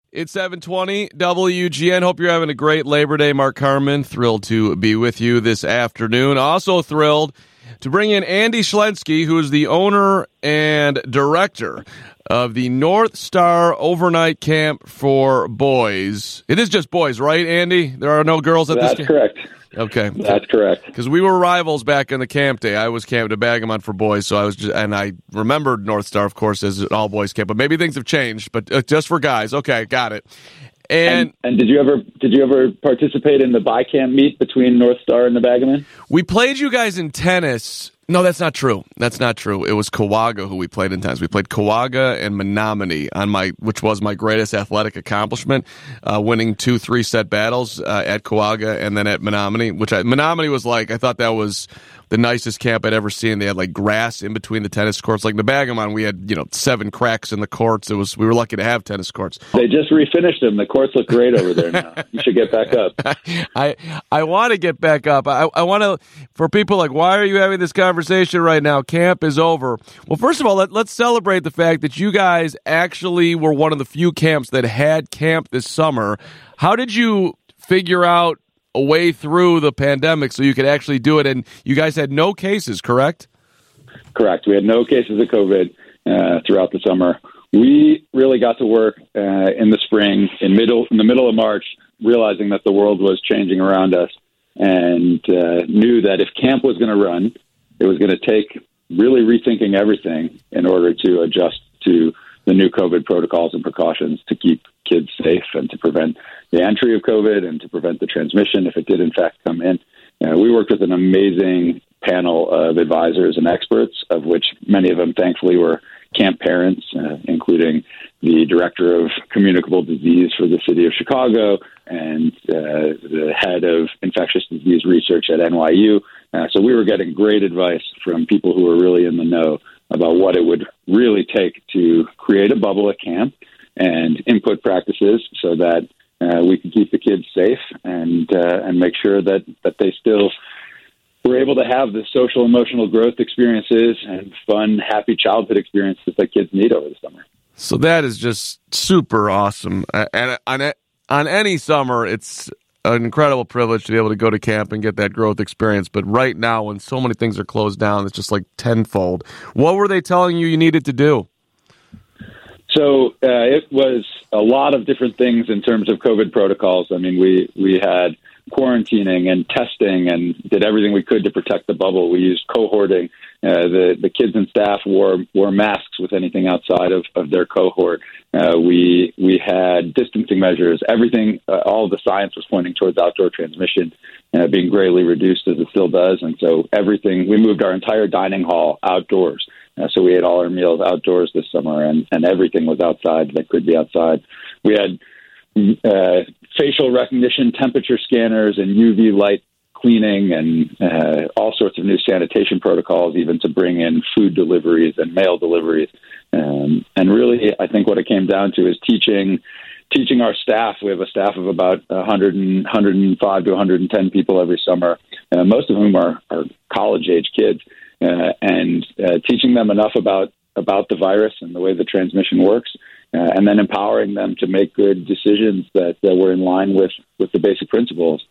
It's 7:20 WGN. Hope you're having a great Labor Day. Mark Carman, thrilled to be with you this afternoon. Also thrilled to bring in Andy Schlensky, who is the owner and director of the North Star Overnight Camp for Boys. It is just boys, right, Andy? There are no girls at this camp? That's correct. Okay. That's correct. Because we were rivals back in the camp day. I was camped at Bagamon for boys, so I remembered North Star, of course, as an all-boys camp. But maybe things have changed, but just for guys. Okay, got it. And did you ever participate in the bi-camp meet between North Star and the Bagamon? We played you guys in tennis. No, that's not true. That's not true. It was Kawaga who we played in tennis. We played Kawaga and Menominee which was my greatest athletic accomplishment, winning 2 3-set battles at Kawaga and then at Menominee. Menominee was I thought that was the nicest camp I'd ever seen. They had grass in between the tennis courts. Like the Bagamon, we had 7 cracks in the courts. We were lucky to have tennis courts. They just refinished them. The courts look great over there now. You should get back up. I want to get back up. I want to, for people why are you having this conversation right now? Camp is over. Well, first of all, let's celebrate the fact that you guys actually were one of the few camps that had camp this summer. How did you figure out a way through the pandemic so you could actually do it? And you guys had no cases, correct? Correct. We had no cases of COVID throughout the summer. We really got to work in the spring, in the middle of March, realizing that the world was changing around us, and knew that if camp was going to run, it was going to take really rethinking everything in order to adjust to the new COVID protocols and precautions to keep kids safe and to prevent the entry of COVID and to prevent the transmission if it did in fact come in. We worked with an amazing panel of advisors and experts, of which many of them thankfully were camp parents, including the director of communicable disease for the city of Chicago and the head of infectious disease research at NYU. So we were getting great advice from people who were really in the know about what it would really take to create a bubble at camp and input practices so that we could keep the kids safe and make sure that they still were able to have the social emotional growth experiences and fun, happy childhood experiences that kids need over the summer. So that is just super awesome. And on any summer, it's an incredible privilege to be able to go to camp and get that growth experience. But right now, when so many things are closed down, it's just tenfold. What were they telling you needed to do? So it was a lot of different things in terms of COVID protocols. I mean, we had quarantining and testing and did everything we could to protect the bubble. We used cohorting. The kids and staff wore masks with anything outside of their cohort. We had distancing measures. Everything, all of the science was pointing towards outdoor transmission being greatly reduced as it still does. And so we moved our entire dining hall outdoors. So we ate all our meals outdoors this summer, and everything was outside that could be outside. We had facial recognition, temperature scanners, and UV light cleaning, and all sorts of new sanitation protocols, even to bring in food deliveries and mail deliveries. And really, I think what it came down to is teaching our staff. We have a staff of about 105 to 110 people every summer, most of whom are college-age kids. And teaching them enough about the virus and the way the transmission works, and then empowering them to make good decisions that were in line with the basic principles.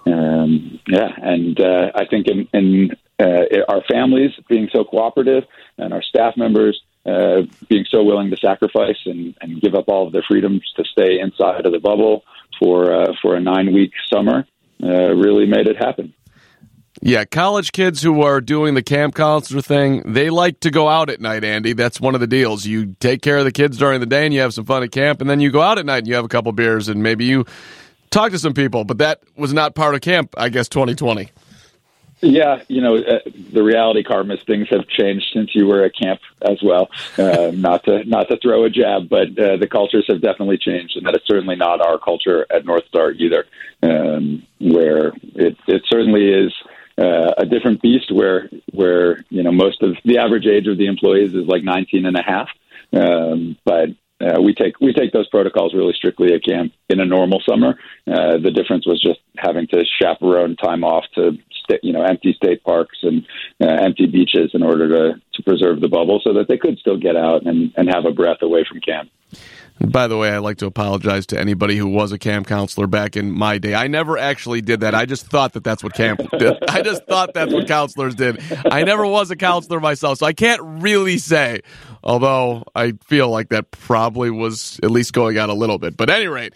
I think in our families being so cooperative and our staff members being so willing to sacrifice and give up all of their freedoms to stay inside of the bubble for a 9-week summer really made it happen. Yeah, college kids who are doing the camp counselor thing, they like to go out at night, Andy. That's one of the deals. You take care of the kids during the day and you have some fun at camp, and then you go out at night and you have a couple beers and maybe you talk to some people. But that was not part of camp, I guess, 2020. Yeah, the reality, Carmen, is things have changed since you were at camp as well. Not to throw a jab, but the cultures have definitely changed, and that is certainly not our culture at North Star either, where it certainly is a different beast where most of the average age of the employees is 19 and a half. But we take those protocols really strictly at camp in a normal summer. The difference was just having to chaperone time off to empty state parks and empty beaches in order to preserve the bubble so that they could still get out and have a breath away from camp. By the way, I'd like to apologize to anybody who was a camp counselor back in my day. I never actually did that. I just thought that that's what camp did. I just thought that's what counselors did. I never was a counselor myself, so I can't really say, although I feel like that probably was at least going on a little bit. But at any rate,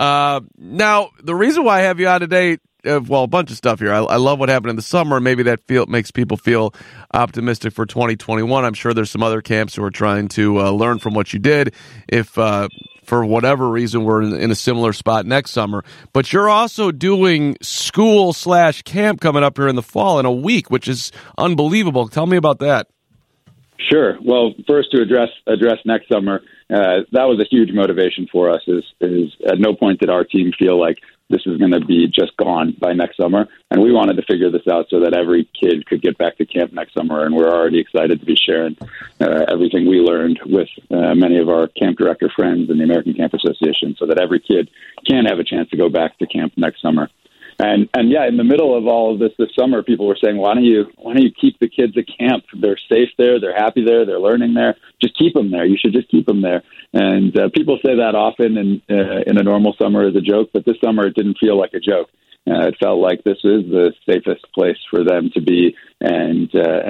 now, the reason why I have you on today, well, a bunch of stuff here. I love what happened in the summer. Maybe that makes people feel optimistic for 2021. I'm sure there's some other camps who are trying to learn from what you did. If for whatever reason we're in a similar spot next summer, but you're also doing school/camp coming up here in the fall in a week, which is unbelievable. Tell me about that. Sure. Well, first to address next summer, that was a huge motivation for us. Is at no point did our team feel like this is going to be just gone by next summer, and we wanted to figure this out so that every kid could get back to camp next summer. And we're already excited to be sharing everything we learned with many of our camp director friends in the American Camp Association, so that every kid can have a chance to go back to camp next summer. And yeah, in the middle of all of this summer, people were saying, why don't you keep the kids at camp? They're safe there. They're happy there. They're learning there. Just keep them there. You should just keep them there. And people say that often in a normal summer as a joke, but this summer it didn't feel like a joke. It felt like this is the safest place for them to be, and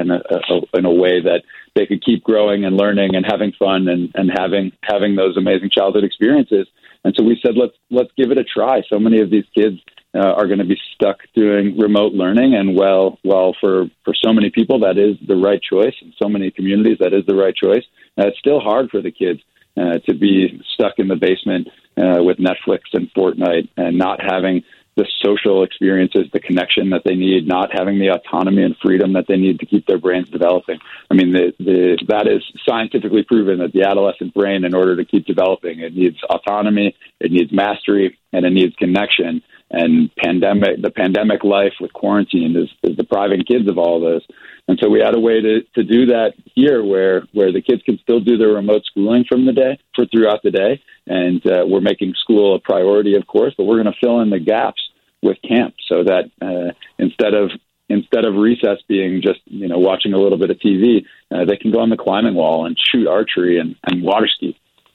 in a way that they could keep growing and learning and having fun and having those amazing childhood experiences. And so we said, let's give it a try. So many of these kids are going to be stuck doing remote learning, and well, for so many people that is the right choice, in so many communities that is the right choice. It's still hard for the kids to be stuck in the basement with Netflix and Fortnite and not having the social experiences, the connection that they need, not having the autonomy and freedom that they need to keep their brains developing. I mean, that is scientifically proven that the adolescent brain, in order to keep developing, it needs autonomy, it needs mastery, and it needs connection. And the pandemic life with quarantine is depriving kids of all of this. And so we had a way to do that here where the kids can still do their remote schooling throughout the day. And we're making school a priority, of course, but we're going to fill in the gaps with camp so that instead of recess being just, watching a little bit of TV, they can go on the climbing wall and shoot archery and water ski.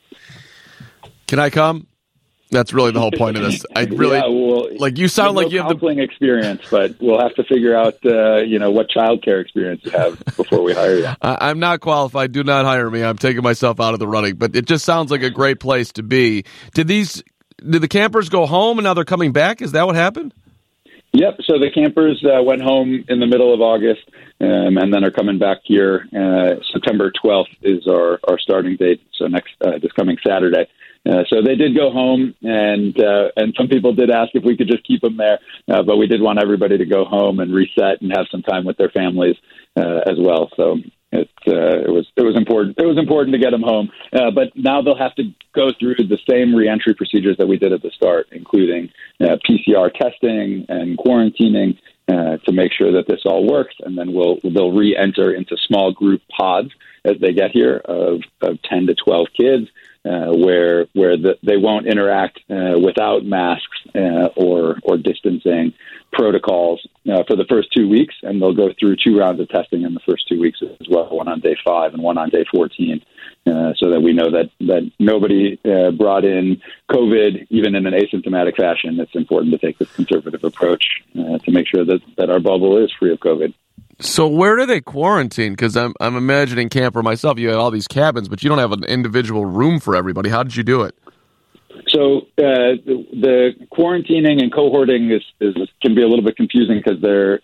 Can I come? That's really the whole point of this. You sound like you have the counseling experience, but we'll have to figure out, what childcare experience you have before we hire you. I'm not qualified. Do not hire me. I'm taking myself out of the running. But it just sounds like a great place to be. Did the campers go home and now they're coming back? Is that what happened? Yep. So the campers went home in the middle of August, and then are coming back here. September 12th is our starting date. So this coming Saturday. So they did go home, and some people did ask if we could just keep them there, but we did want everybody to go home and reset and have some time with their families as well. So it was important. It was important to get them home, but now they'll have to go through the same reentry procedures that we did at the start, including PCR testing and quarantining to make sure that this all works, and then they'll re-enter into small group pods as they get here of 10 to 12 kids. Where they won't interact without masks or distancing protocols for the first 2 weeks, and they'll go through 2 rounds of testing in the first 2 weeks as well, one on day 5 and one on day 14, so that we know that nobody brought in COVID, even in an asymptomatic fashion. It's important to take this conservative approach to make sure that our bubble is free of COVID. So where do they quarantine? Because I'm imagining camper myself. You have all these cabins, but you don't have an individual room for everybody. How did you do it? So the quarantining and cohorting can be a little bit confusing because they're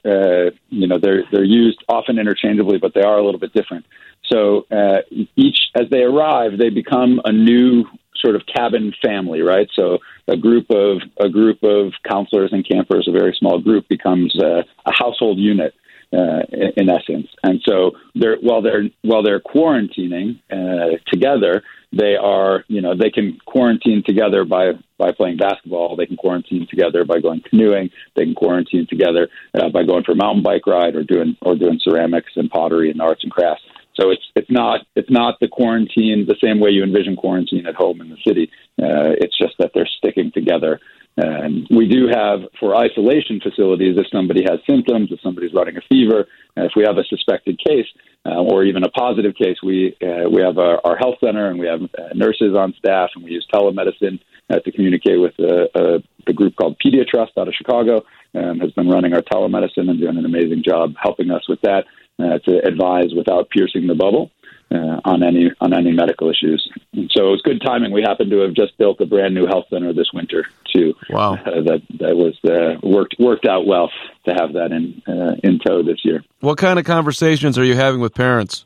used often interchangeably, but they are a little bit different. So as they arrive, they become a new sort of cabin family, right? So a group of counselors and campers, a very small group, becomes a household unit. In essence, and so while they're quarantining together, they can quarantine together by playing basketball. They can quarantine together by going canoeing. They can quarantine together by going for a mountain bike ride or doing ceramics and pottery and arts and crafts. So it's not the quarantine the same way you envision quarantine at home in the city. It's just that they're sticking together. And we do have, for isolation facilities, if somebody has symptoms, if somebody's running a fever, if we have a suspected case, or even a positive case, we have our health center, and we have nurses on staff, and we use telemedicine to communicate with the group called Pediatrust out of Chicago. Has been running our telemedicine and doing an amazing job helping us with that to advise without piercing the bubble on any medical issues. And so it was good timing. We happened to have just built a brand new health center this winter too. Wow, that was worked out well to have that in tow this year. What kind of conversations are you having with parents?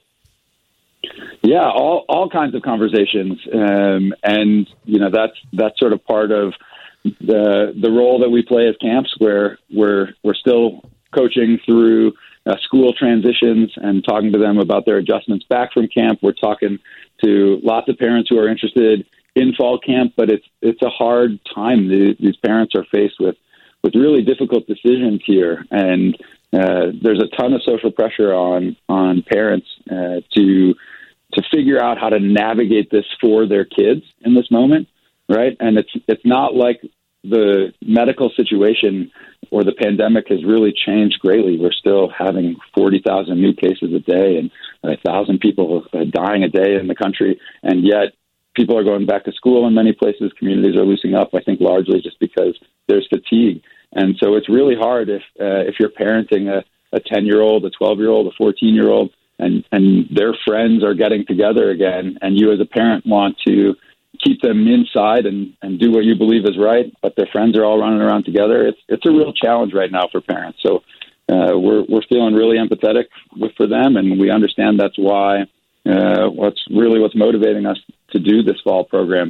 Yeah, all kinds of conversations, and that's sort of part of the role that we play as camps, where we're still coaching through school transitions and talking to them about their adjustments back from camp. We're talking to lots of parents who are interested in fall camp, but it's a hard time. These parents are faced with really difficult decisions here, and there's a ton of social pressure on parents to figure out how to navigate this for their kids in this moment, right? And it's not like the medical situation or the pandemic has really changed greatly. We're still having 40,000 new cases a day and 1,000 people dying a day in the country, and yet people are going back to school in many places. Communities are loosening up, I think, largely just because there's fatigue. And so it's really hard if you're parenting a 10-year-old, a 12-year-old, a 14-year-old, and their friends are getting together again, and you as a parent want to keep them inside and do what you believe is right, but their friends are all running around together. It's a real challenge right now for parents. So we're feeling really empathetic for them, and we understand that's why what's motivating us to do this fall program.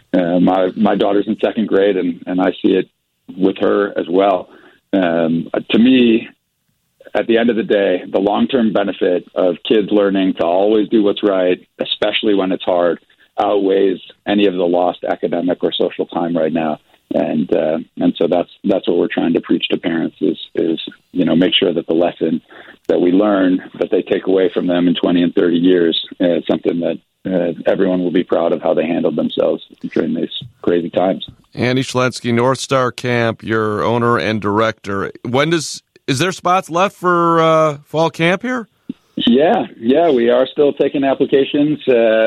My daughter's in second grade, and I see it with her as well. To me, at the end of the day, the long-term benefit of kids learning to always do what's right, especially when it's hard, outweighs any of the lost academic or social time right now. And so that's what we're trying to preach to parents is make sure that the lesson that we learn, that they take away from them in 20 and 30 years, is something that everyone will be proud of how they handled themselves during these crazy times. Andy Schlentzky, North Star Camp, your owner and director. Is there spots left for fall camp here? Yeah, we are still taking applications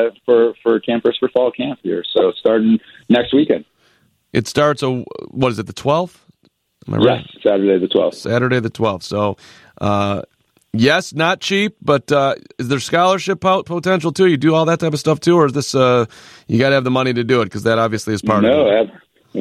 for campers for fall camp here. So starting next weekend. It starts, what is it, the 12th? Am I right? Yes, Saturday the 12th. Saturday the 12th. So, yes, not cheap, but is there scholarship potential too? You do all that type of stuff too, or is this you got to have the money to do it? Because that obviously is part of it.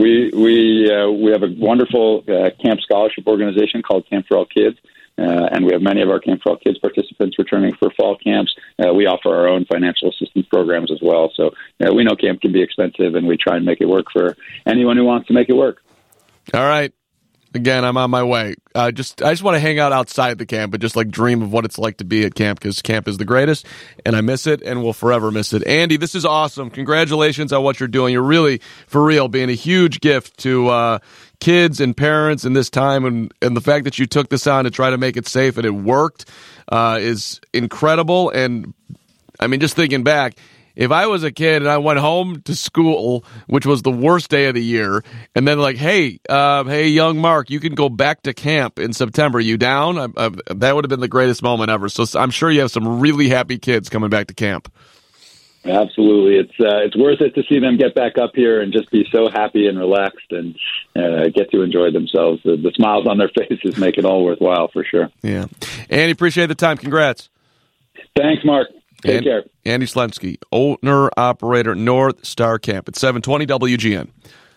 We have a wonderful camp scholarship organization called Camp for All Kids. And we have many of our Camp for All Kids participants returning for fall camps. We offer our own financial assistance programs as well. So we know camp can be expensive, and we try and make it work for anyone who wants to make it work. All right. Again, I'm on my way. I just want to hang out outside the camp and just dream of what it's like to be at camp, because camp is the greatest, and I miss it and will forever miss it. Andy, this is awesome. Congratulations on what you're doing. You're really, for real, being a huge gift to kids and parents in this time, and the fact that you took this on to try to make it safe and it worked is incredible. And I mean, just thinking back, if I was a kid and I went home to school, which was the worst day of the year, and then hey, young Mark, you can go back to camp in September. You down? That would have been the greatest moment ever. So I'm sure you have some really happy kids coming back to camp. Absolutely. It's worth it to see them get back up here and just be so happy and relaxed and get to enjoy themselves. The smiles on their faces make it all worthwhile for sure. Yeah. Andy, appreciate the time. Congrats. Thanks, Mark. Take care. Andy Schlentzky, owner, operator, North Star Camp at 720 WGN.